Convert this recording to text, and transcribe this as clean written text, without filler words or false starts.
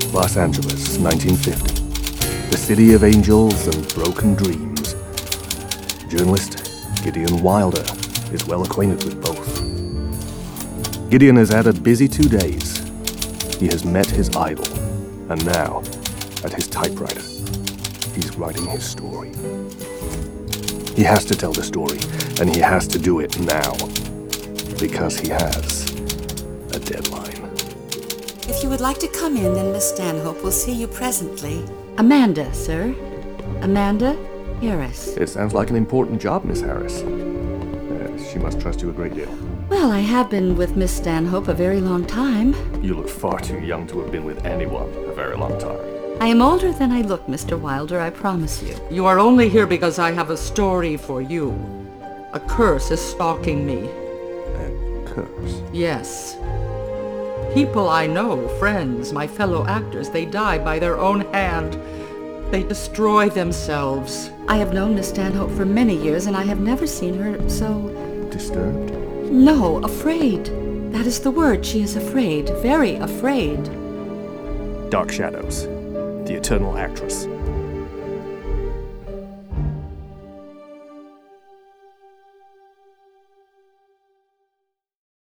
Los Angeles, 1950. The city of angels and broken dreams. Journalist Gideon Wilder is well acquainted with both. Gideon has had a busy 2 days. He has met his idol, and now, at his typewriter, he's writing his story. He has to tell the story, and he has to do it now, because he has a deadline. If you would like to come in, then Miss Stanhope will see you presently. Amanda, sir. Amanda Harris. It sounds like an important job, Miss Harris. She must trust you a great deal. Well, I have been with Miss Stanhope a very long time. You look far too young to have been with anyone a very long time. I am older than I look, Mr. Wilder, I promise you. You are only here because I have a story for you. A curse is stalking me. A curse? Yes. People I know, friends, my fellow actors, they die by their own hand. They destroy themselves. I have known Miss Stanhope for many years, and I have never seen her so... Disturbed? No, afraid. That is the word. She is afraid. Very afraid. Dark Shadows. The Eternal Actress.